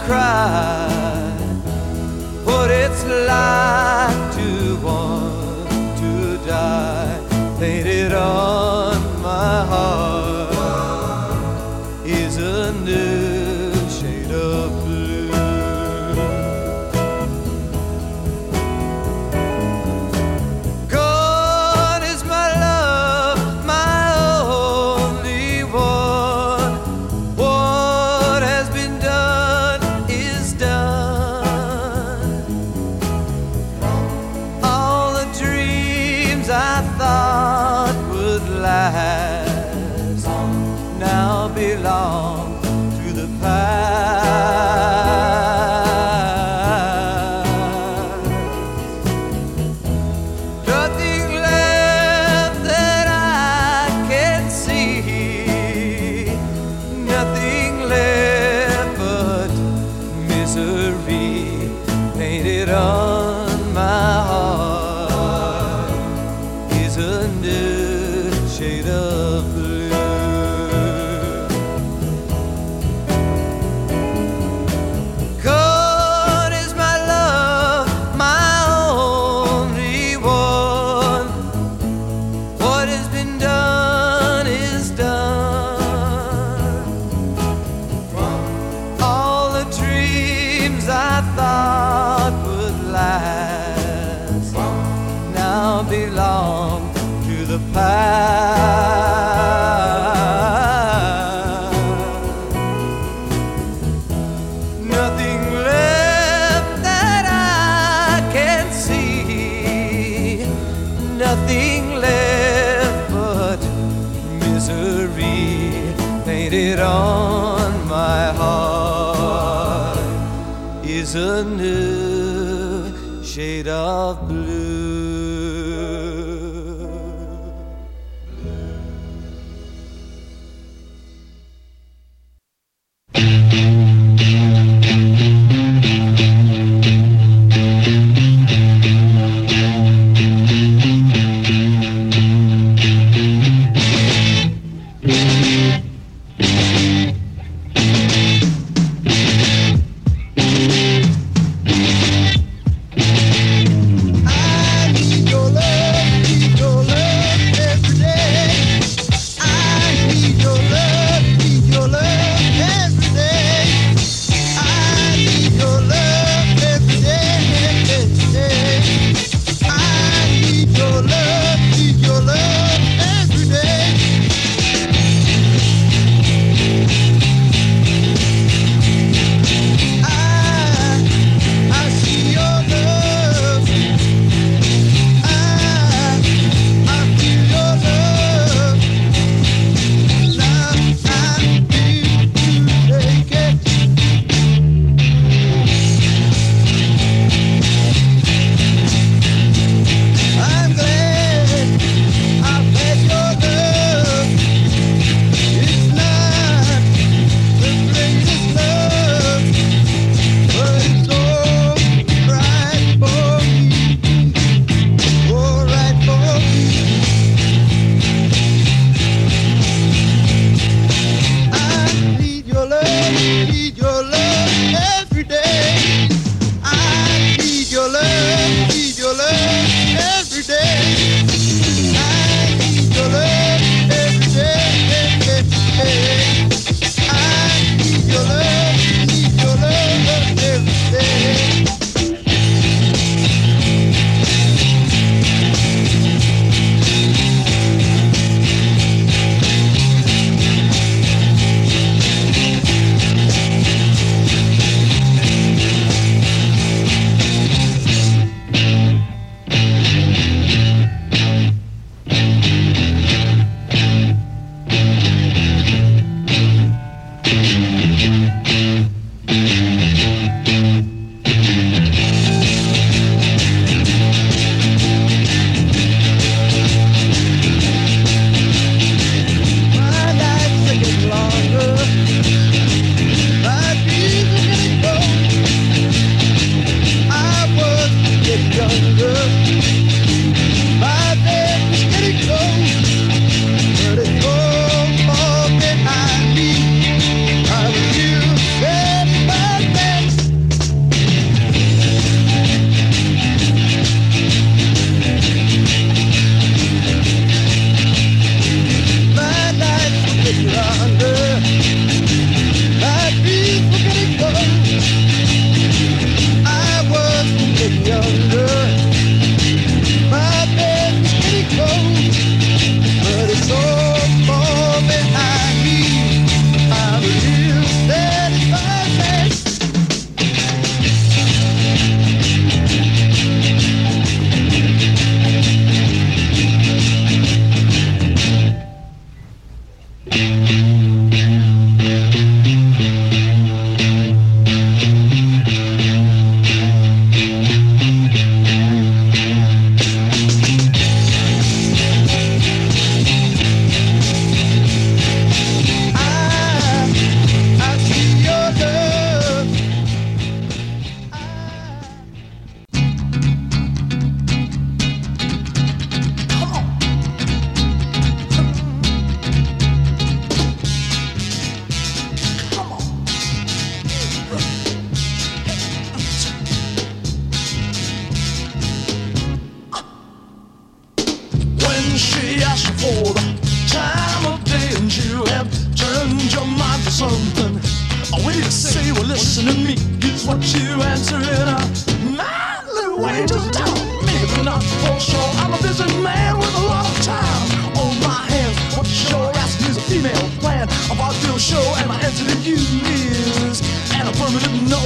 cry what it's like to want to die. Painted on my heart is a new shade of blue. Gone is my love, my only one. What has been done is done. All the dreams I thought would last now belong to the past. Nothing left that I can see, nothing left but misery painted on my heart is a new shade of blue. Gone is my love, my only one. What has been done is done. All the dreams I thought would last now belong to the past. Nothing left that I can see, nothing left but misery painted on my heart is a new shade of blue. Well, listen to me, here's what you answer it up. My little way to talk. Maybe not for sure. I'm a busy man with a lot of time on my hands. What you're asking is a female plan. A vaudeville show, and my answer to you is an affirmative no.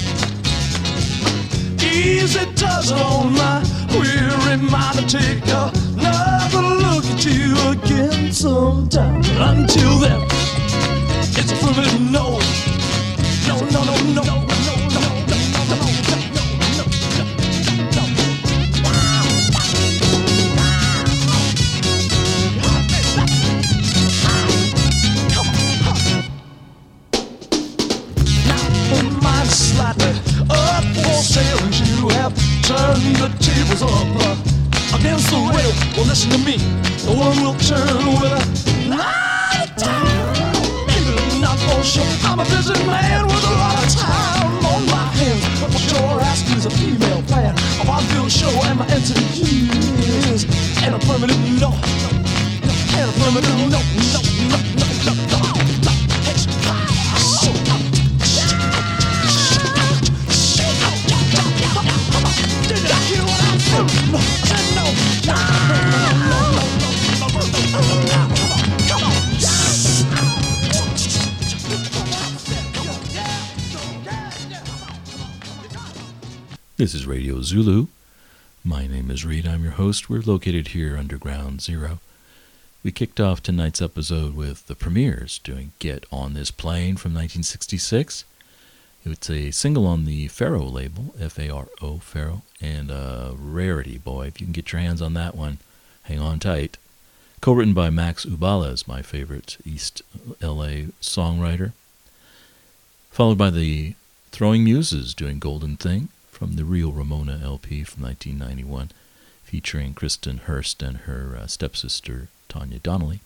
Easy does it on my weary mind to take another look at you again sometime. But until then, it's affirmative no. No, no, no, no, no, no, no, no, no, no, no, no, no. Now, mind slightly up for sale, and you have turned the tables up against the rail. Well, listen to me, no one will turn with a night time. Maybe not for sure. I'm a busy man with a lot of time on my hands. But what you're asking is a female plan. A vaudeville show, and my answer to you is an affirmative no. An affirmative no, no, no, no, no, no, no. This is Radio Zulu. My name is Reed. I'm your host. We're located here underground Zero. We kicked off tonight's episode with the Premiers doing Get On This Plane from 1966. It's a single on the Faro label, F-A-R-O, Faro, and a rarity, boy. If you can get your hands on that one, hang on tight. Co-written by Max Ubales, my favorite East L.A. songwriter. Followed by the Throwing Muses doing Golden Thing from the Real Ramona LP from 1991, featuring Kristen Hurst and her stepsister Tanya Donnelly.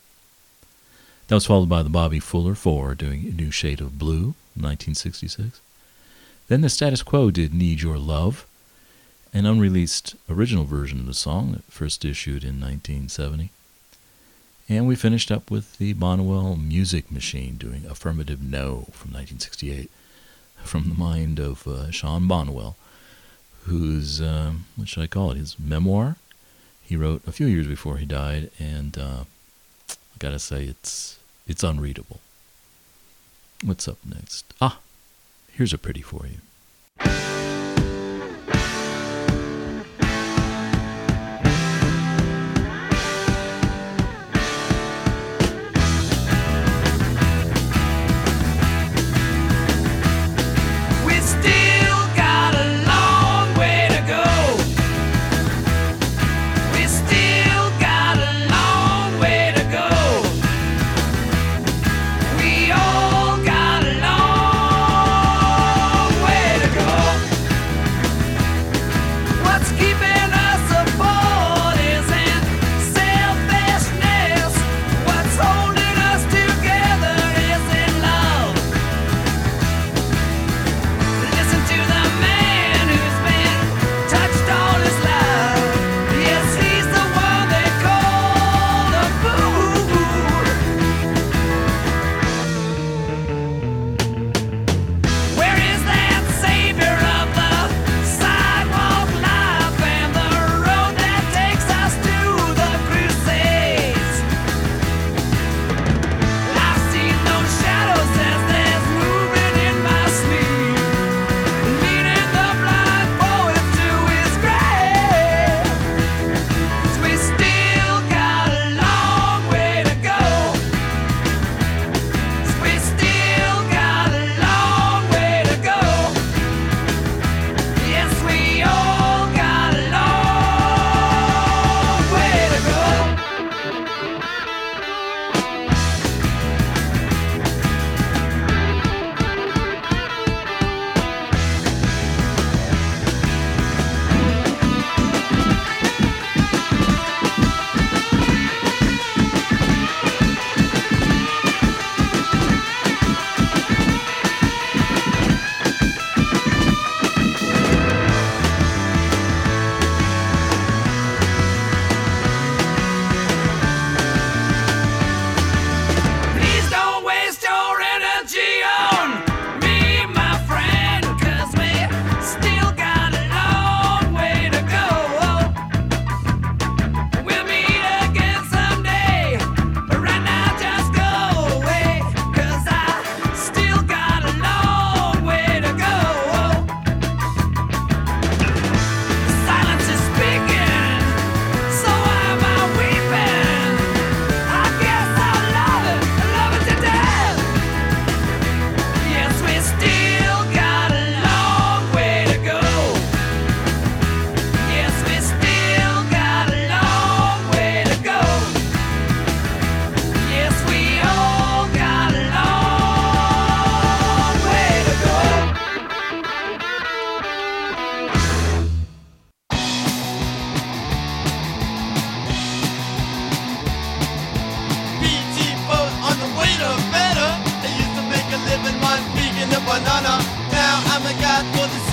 That was followed by the Bobby Fuller Four doing A New Shade of Blue from 1966. Then the Status Quo did Need Your Love, an unreleased original version of the song that first issued in 1970. And we finished up with the Bonnewell Music Machine doing Affirmative No from 1968, from the mind of Sean Bonnewell, whose, what should I call it, his memoir he wrote a few years before he died, and I gotta say, it's unreadable. What's up next? Here's a pretty for you. Way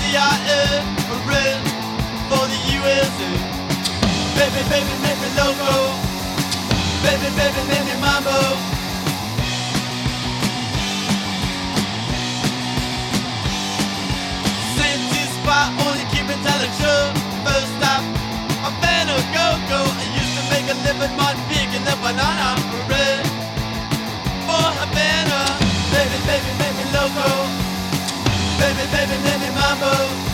CIA, red for the USA. Baby, baby, make me loco. Baby, baby, make me mambo. City spot, only keep it telling true. First stop, Havana, go-go. I used to make a living on picking the banana bread for Havana. Baby, baby, make me loco. Baby, baby, make me mambo.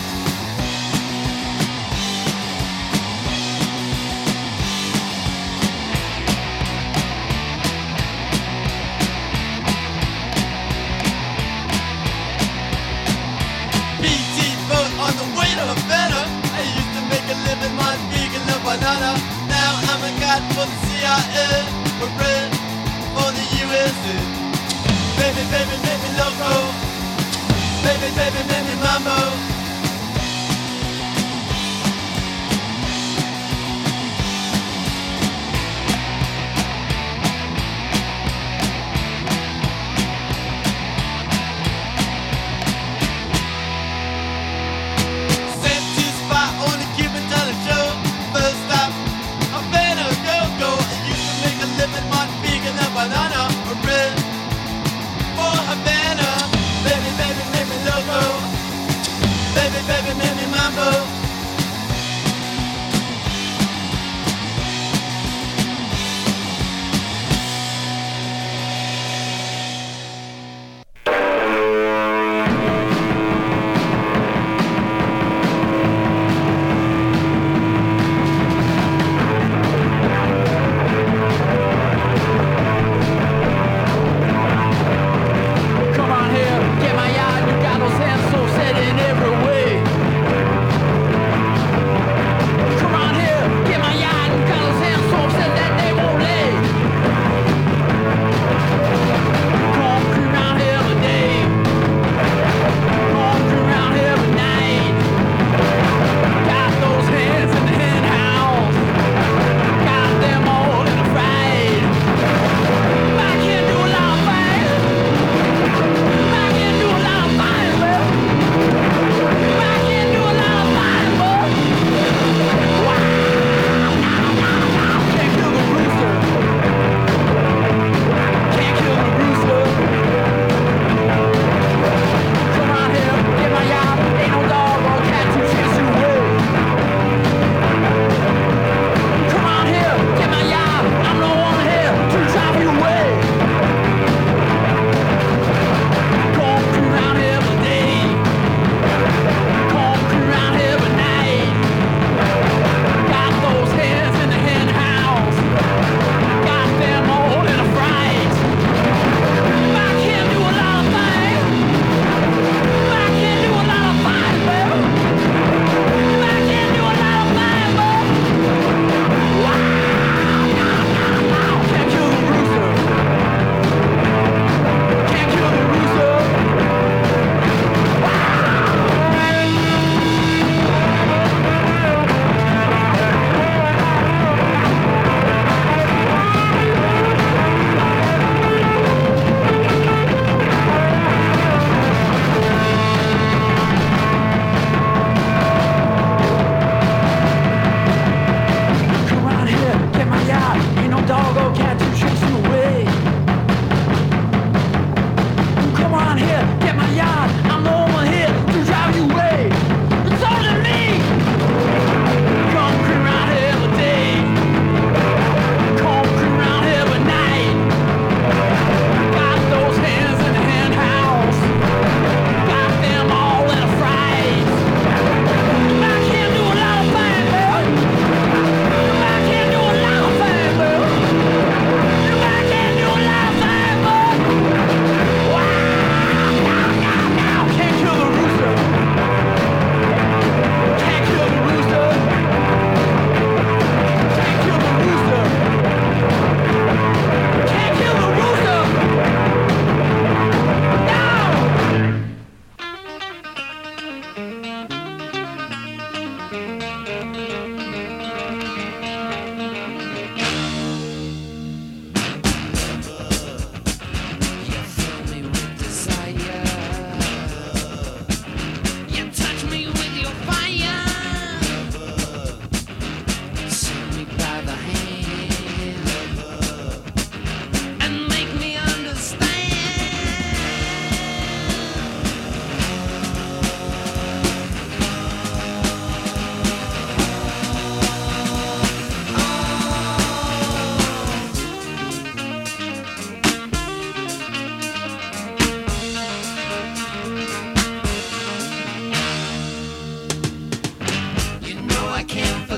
BT boat on the way to Havana. I used to make a living on vegan the banana. Now I'm a god for the CIA, for red for the USA. Baby, baby, make me loco. Baby, baby, make me mambo. Safety spot, only keep it telling true. First stop, Havana, go-go. I used to make a living on vegan and banana. Red for Havana. Baby, baby, make me loco.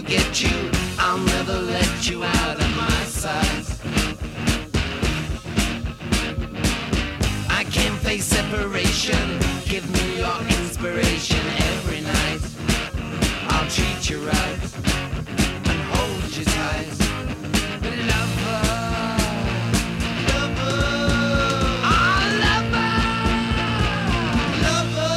get you, I'll never let you out of my sight. I can't face separation, give me your inspiration every night. I'll treat you right and hold you tight. Lover, lover, oh lover, lover.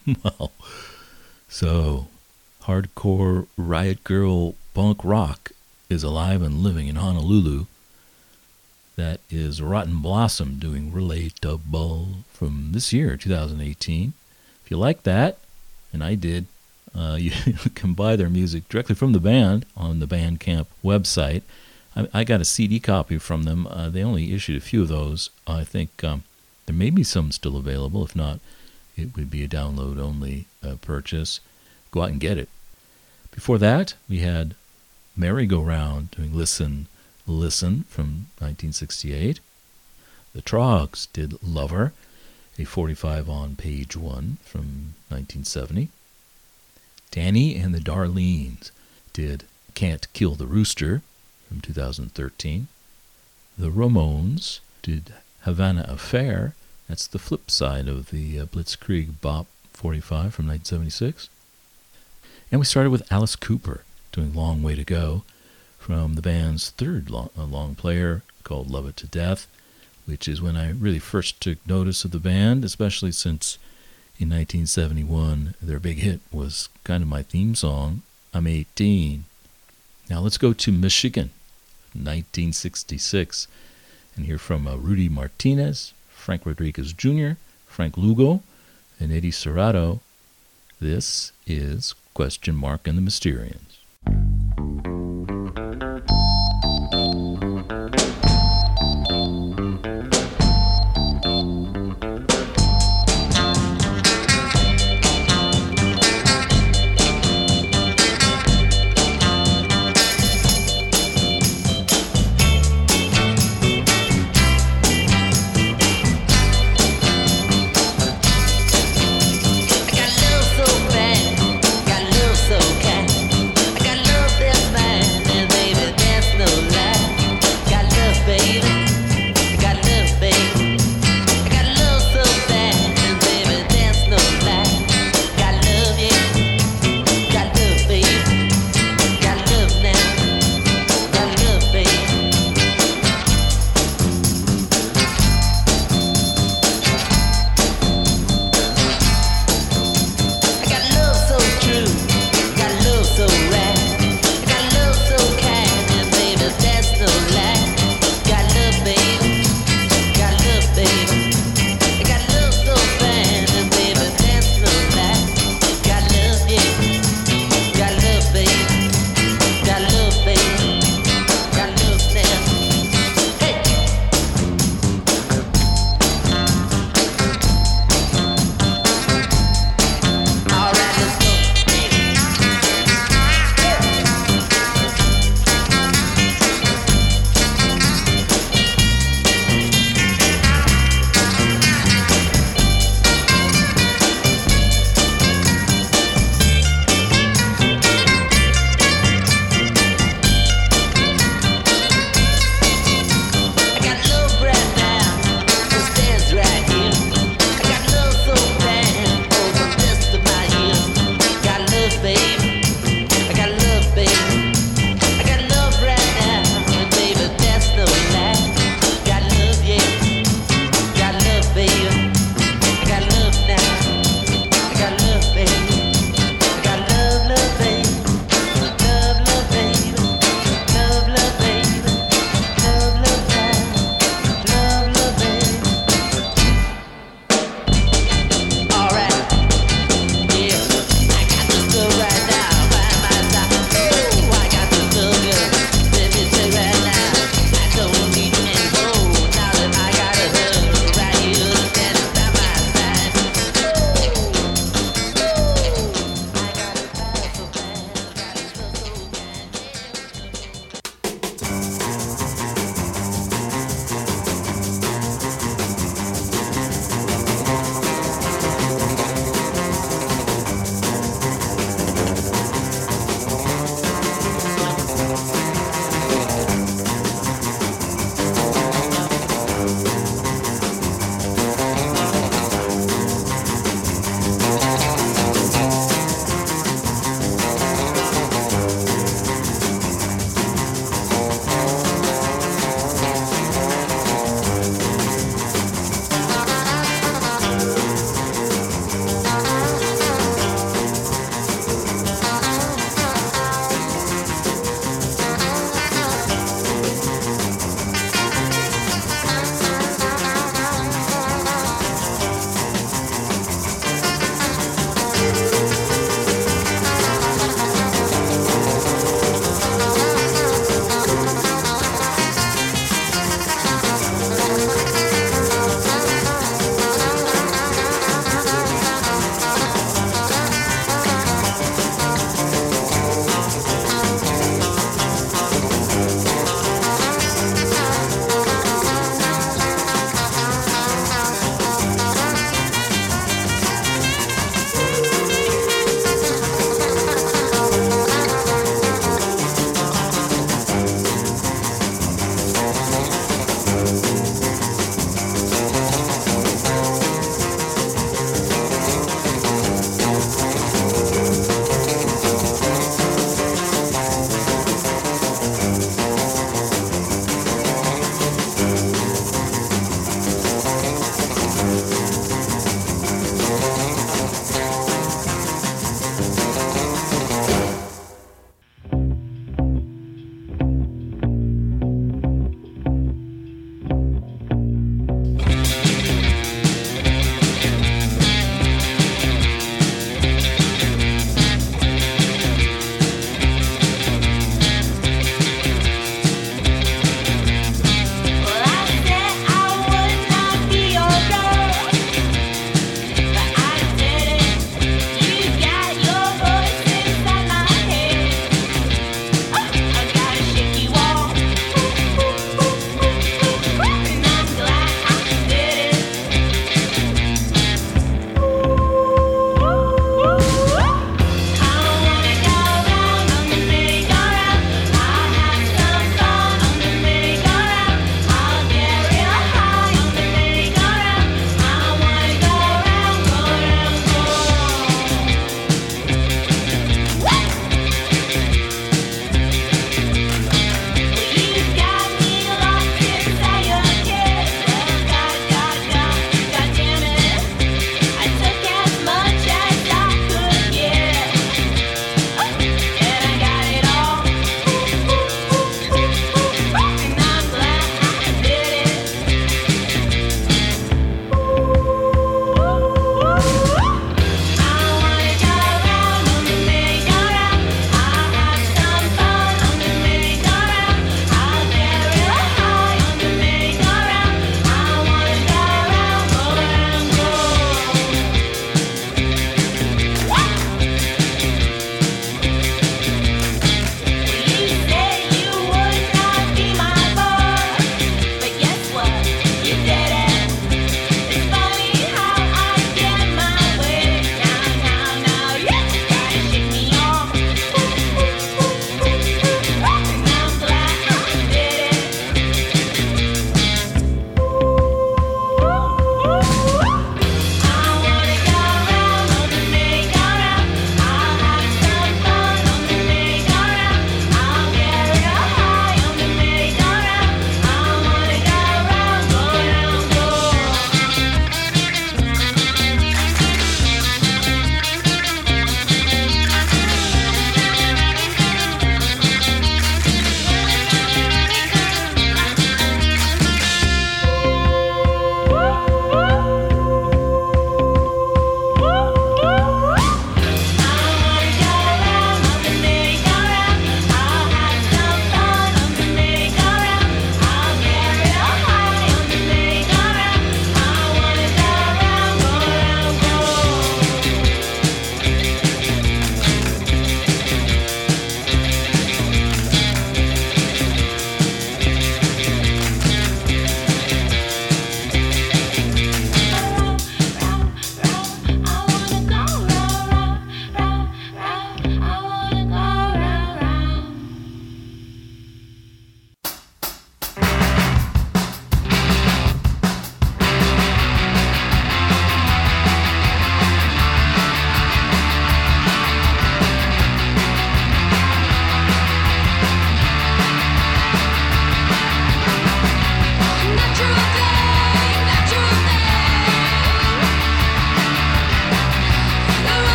Well, so hardcore riot girl punk rock is alive and living in Honolulu. That is Rotten Blossom doing Relatable from this year, 2018. If you like that, and I did, you can buy their music directly from the band on the Bandcamp website. I got a CD copy from them. They only issued a few of those. I think there may be some still available. If not, it would be a download-only purchase. Go out and get it. Before that, we had Merry-Go-Round doing Listen, Listen from 1968. The Trogs did Lover, a 45 on page 1 from 1970. Danny and the Darlenes did Can't Kill the Rooster from 2013. The Ramones did Havana Affair. That's the flip side of the Blitzkrieg Bop 45 from 1976. And we started with Alice Cooper doing Long Way to Go from the band's third long player called Love It to Death, which is when I really first took notice of the band, especially since in 1971 their big hit was kind of my theme song, I'm 18. Now let's go to Michigan, 1966, and hear from Rudy Martinez, Frank Rodriguez Jr., Frank Lugo, and Eddie Serrato. This is Question Mark and the Mysterians. Got love so bad, got love so kind.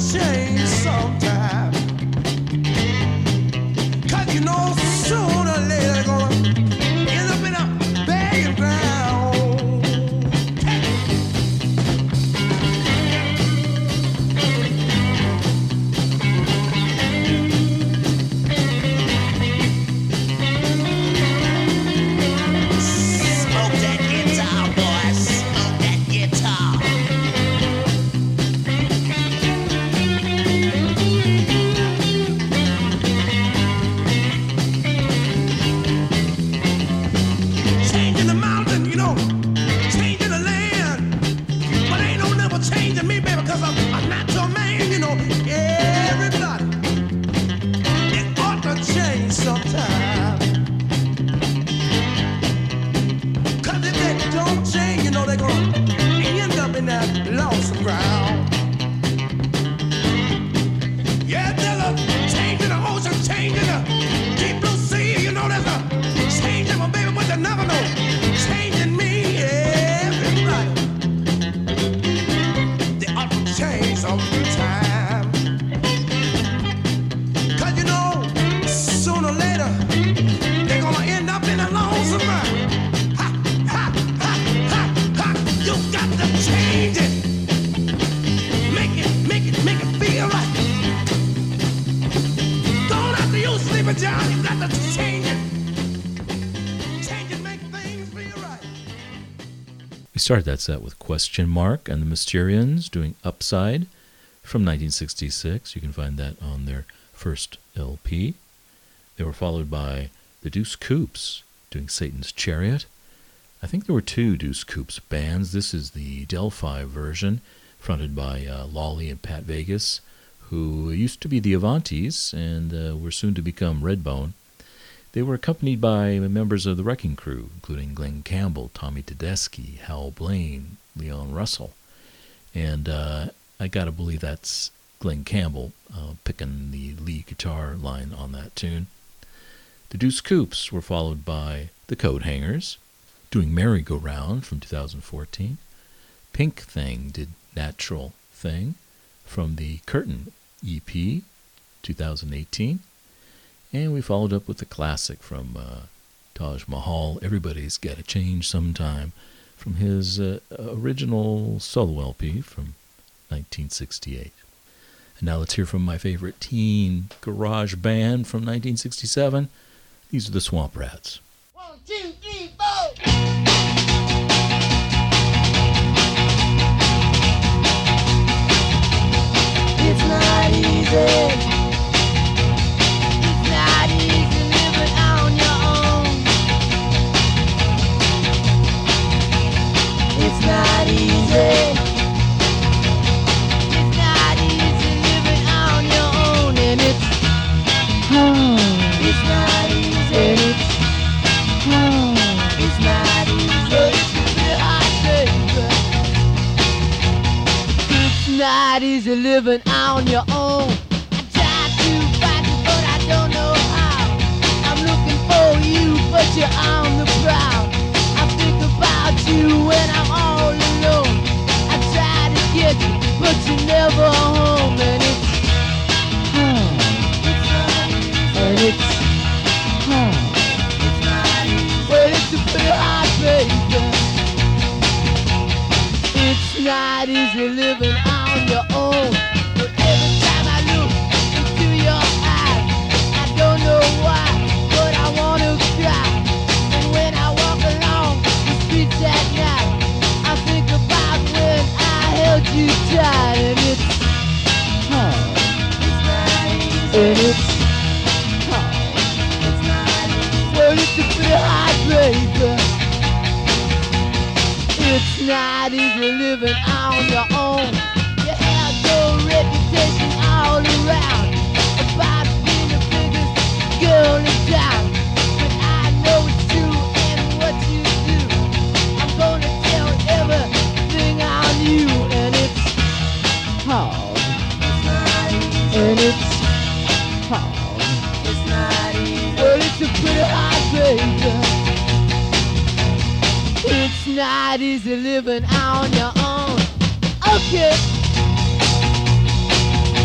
change sometime. 'Cause you know sooner or later they're gonna end up in a begging ground. Smoke that guitar, boy. Smoke that guitar. Changing the mountain, you know, changing the land. But ain't no never changing me, baby, 'cause I'm a natural man, you know. Everybody, it ought to change sometime. 'Cause if they don't change, you know, they're gonna end up in that lonesome ground. Yeah, there's a change in the ocean, change in the deep blue sea, you know, there's a change in my baby, but you never know. Change in me, everybody. They ought to change sometime. 'Cause you know, sooner or later, they're gonna end up in a lonesome ground. Ha, ha, ha, ha, ha. You got to change it. Make it feel right. Don't have to use sleeping, John. You got to change it. Change it, make things feel right. We started that set with Question Mark and the Mysterians doing Upside from 1966. You can find that on their first LP. They were followed by the Deuce Coups doing Satan's Chariot. I think there were two Deuce Coups bands. This is the Delphi version, fronted by Lolly and Pat Vegas, who used to be the Avantis and were soon to become Redbone. They were accompanied by members of the Wrecking Crew, including Glenn Campbell, Tommy Tedeschi, Hal Blaine, Leon Russell. And I got to believe that's Glenn Campbell picking the lead guitar line on that tune. The Deuce Coups were followed by the Coat Hangers, doing Merry-Go-Round from 2014. Pink Thing did Natural Thing from the Curtain EP, 2018. And we followed up with the classic from Taj Mahal, Everybody's Gotta Change Sometime, from his original solo LP from 1968. And now let's hear from my favorite teen garage band from 1967. These are the Swamp Rats. 1, 2, 3, 4. It's not easy. It's not easy living on your own. It's not easy. It's not easy living on your own, and it's it's not easy. And it's not easy. It's really hard, baby. It's not easy living on your own. I try to find you, but I don't know how. I'm looking for you, but you're on the prowl. I think about you when I'm all alone. I try to get you, but you're never home. And it's and it's well, it's a pretty hard, baby. It's not easy living on your own. But every time I look into your eyes, I don't know why, but I wanna cry. And when I walk along the streets at night, I think about when I held you tight. And it's and it's well, it's a pretty hard, baby. It's not easy living on your own. You have no reputation all around about being the biggest girl in town. But I know it's true, and what you do, I'm gonna tell everything on you. And it's hard. And it's hard. It's not easy. Well, it's a pretty hard, baby. It's not easy living on your own. Okay.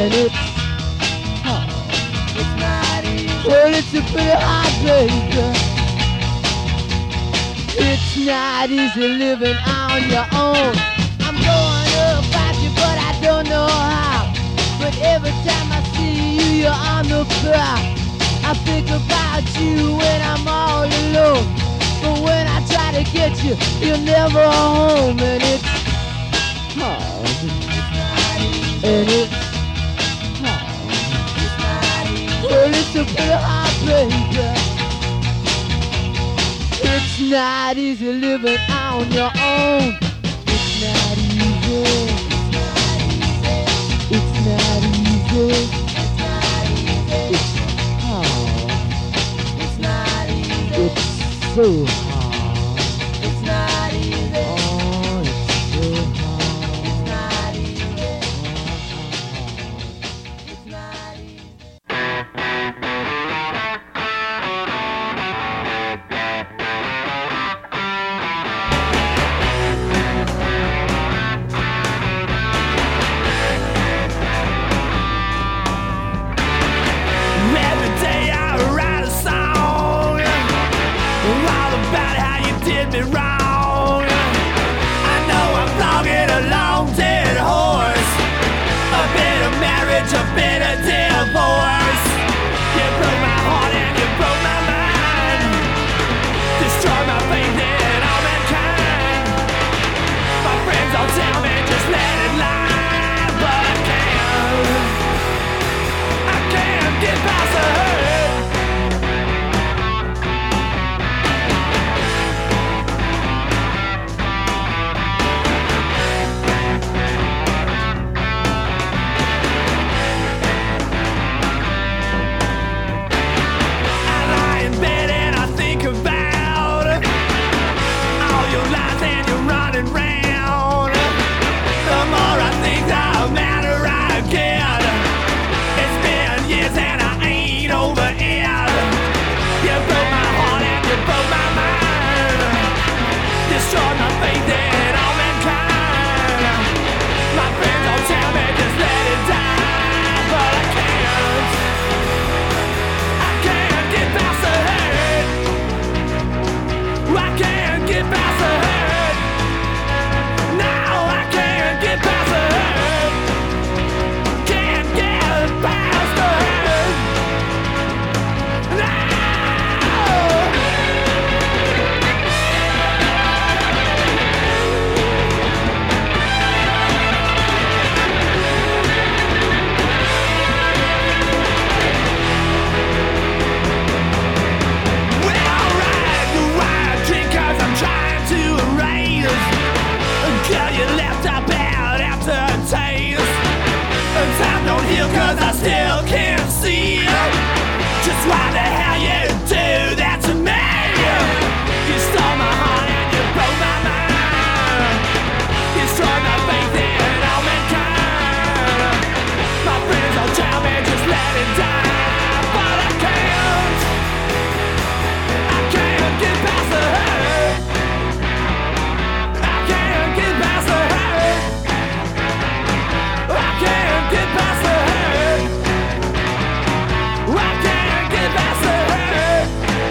and it's not easy. Well, it's a pretty hard place. It's not easy living on your own. I'm going about you, but I don't know how. But every time I see you, you're on the prowl. I think about you when I'm all alone. But when I try to get you, you're never home. And it's hard. And it's hard. Well, it's a pretty hard place. It's not easy living on your own. It's not easy. It's not easy. It's hard. It's not easy. It's so hard. It's not easy. Oh, it's so hard. It's not easy. It's not easy. Every day I write a song all about how you did me wrong. I know I'm flogging a long dead horse. A bit of marriage, a bit of divorce. You broke my heart and you broke my mind. Destroyed my faith in all mankind. My friends all tell me just let it lie, but I can't get past the hurt. I lie in bed and I think about all your lies and you're running round. The more I think, the madder I get. It's been years and I ain't over it. You broke my heart and you broke my mind. Destroyed my faith in all mankind. My friends all tell me just let it die, but I can't get past the hurt. I can't get past the hurt. No, I can't get past the hurt. Can't get past the hurt. No. Well, alright, I drink 'cause I'm trying to erase. Girl, you left a bad aftertaste. Time don't heal 'cause I still can't see just why the hell you do that to me. You stole my heart and you broke my mind. You destroyed my faith in all mankind. My friends all tell me just let it die, but I can't get past the hurt. I can't get past the hurt. I can't get past the hurt. I can't get past the hurt.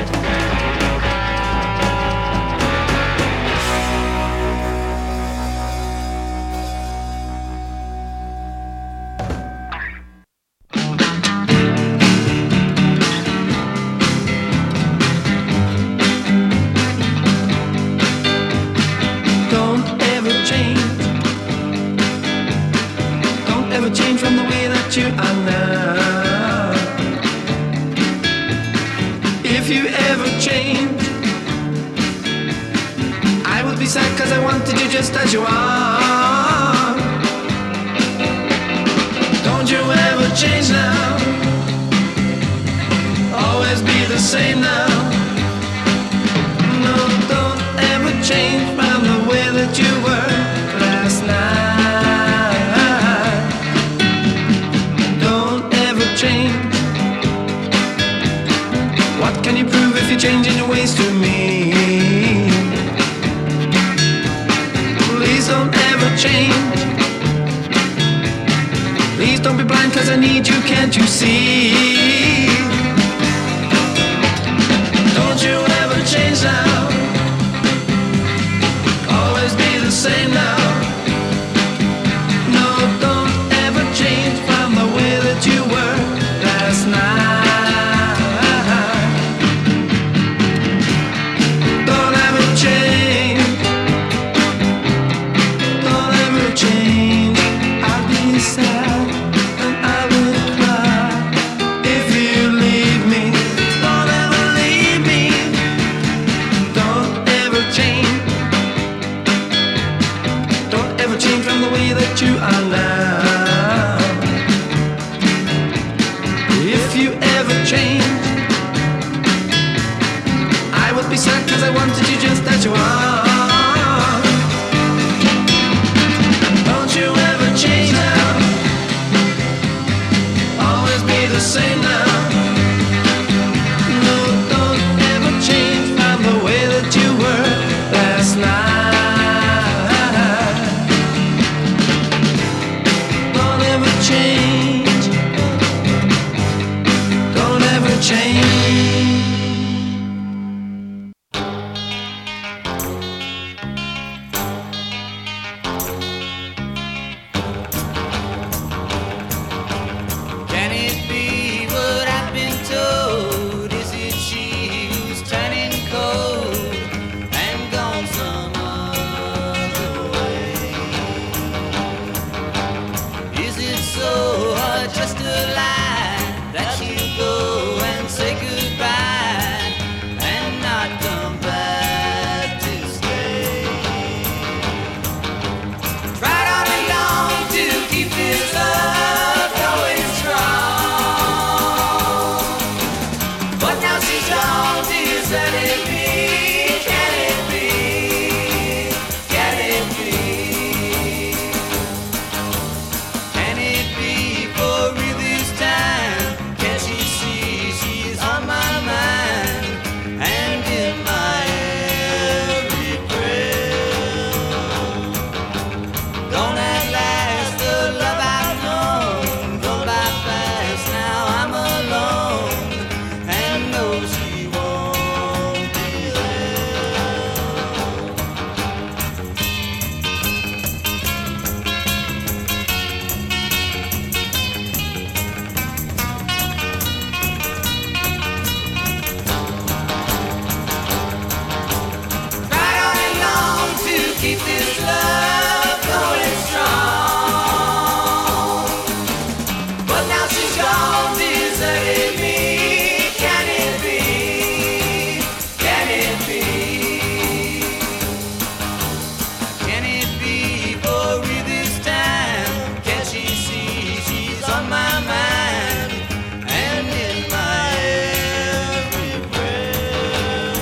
Don't ever change. Don't ever change from the way that you are now. If you ever change, I will be sad 'cause I wanted you just as you are. Don't you ever change now. Always be the same now. No, don't ever change from the way that you were last night. Don't ever change. What can you prove if you're changing your ways to me? Please don't ever change. Please don't be blind 'cause I 'cause I wanted you just as you are. Don't you ever change now, always be the same now. No, don't ever change from the way that you were last night. Don't ever change, don't ever change. Can it be what I've been told? Is it she who's turning cold and gone some other way? Is it so or just a lie that you go and say goodbye and not come back to stay? Tried all along to keep this love going strong, but now she's gone, deserted me. Can it be? Can it be? Can it be for real this time? Can she see she's on my mind and in my every breath? Don't at last the love I've known go by fast. Now I'm alone and know she won't be there. Right on along to keep this love going strong, but now she's gone, deserted me. Can it be? Can it be? Can it be for real this time? Can she see she's on my mind and in my every breath?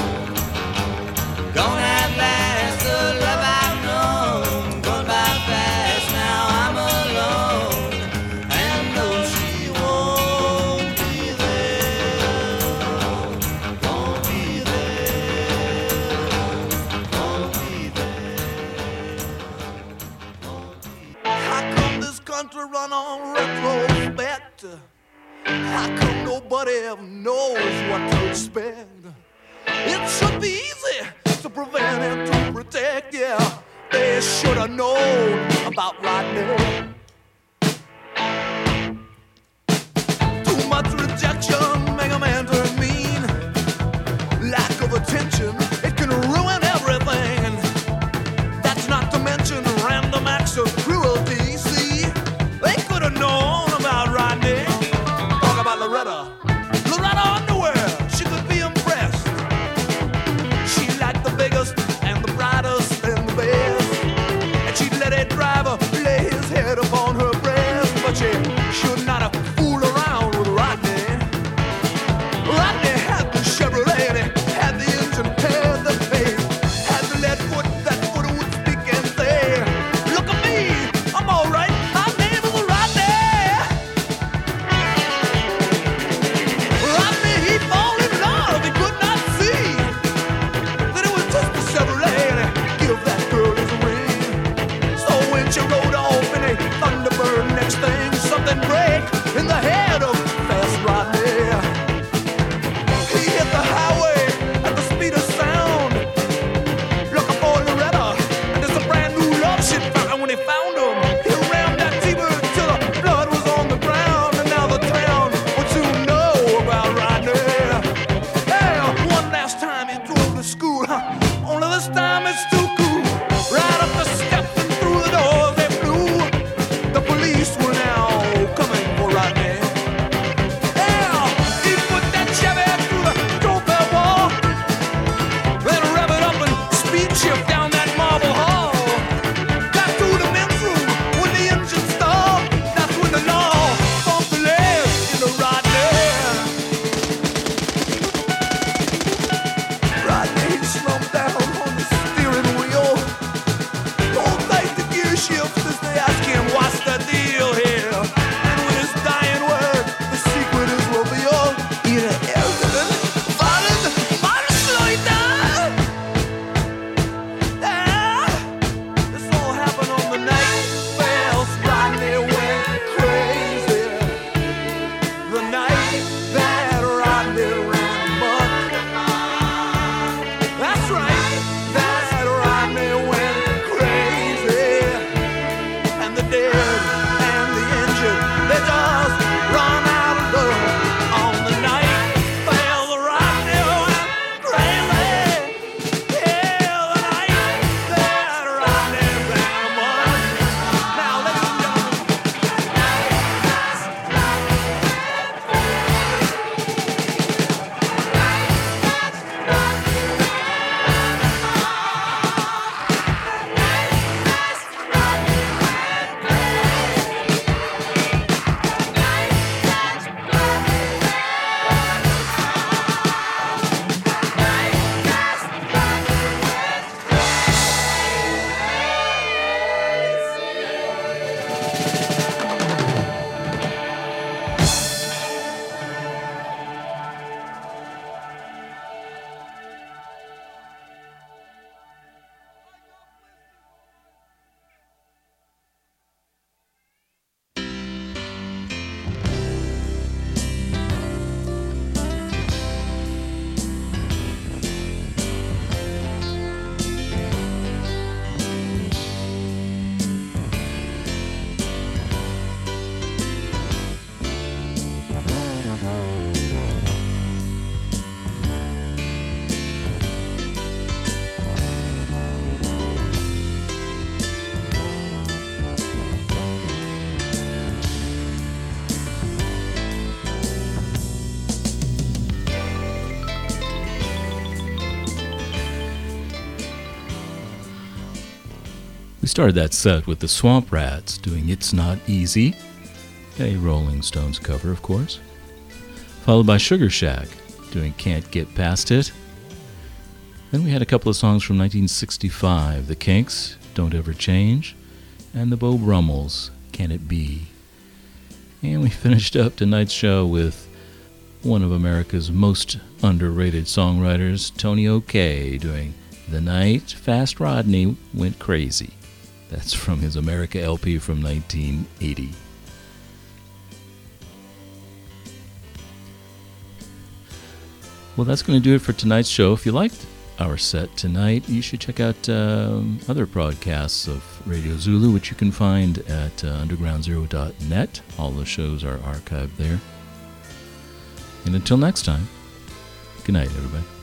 Gone at last, the love I've known, gone by fast. Now I'm alone and know she won't be there. Won't be there. Won't be there. How come this country run on retrospect? How come nobody ever knows what to expect? It should be easy to prevent and to protect, yeah. They should have known about Rodney. Too much rejection make a man turn mean. Lack of attention, it can ruin everything. That's not to mention random acts of cruelty. See, they could have known about Rodney. Talk about Loretta. Loretta Underwear, she could be impressed. She liked the biggest and the brightest and the best. And she'd let a driver lay his head upon her breast. But she should not have fooled around with Rodney. Rodney had the Chevrolet, and he had the engine, had the pace, had the lead foot, that foot would speak and say, look at me, I'm all right, my name is Rodney. Rodney, he fall in love, he could not see that it was just a Chevrolet, and he give that girl his ring. So when she rode off in a Thunderbird, next thing, something break in the head of fast Rodney. He hit the highway at the speed of sound, looking for Loretta, and it's a brand new love she'd found. When he found him, he rammed that T-Bird till the blood was on the ground, and now the town would soon know about Rodney. Hey, one last time he drove to school, only this time it's too cool. Right up the steps and through the doors they flew. The police were now coming for Rodney. Yeah, he put that Chevy through the doorbell wall, then rev it up and speed shift down that marble hall. Got through the men's room when the engine stalled. That's when the law bumped the leg into Rodney. Rodney We started that set with the Swamp Rats doing It's Not Easy, a Rolling Stones cover, of course, followed by Sugar Shack doing Can't Get Past It. Then we had a couple of songs from 1965, The Kinks, Don't Ever Change, and the Beau Brummels, Can It Be? And we finished up tonight's show with one of America's most underrated songwriters, Tony O'Kay, doing The Night Fast Rodney Went Crazy. That's from his America LP from 1980. Well, that's going to do it for tonight's show. If you liked our set tonight, you should check out other broadcasts of Radio Zulu, which you can find at undergroundzero.net. All the shows are archived there. And until next time, good night, everybody.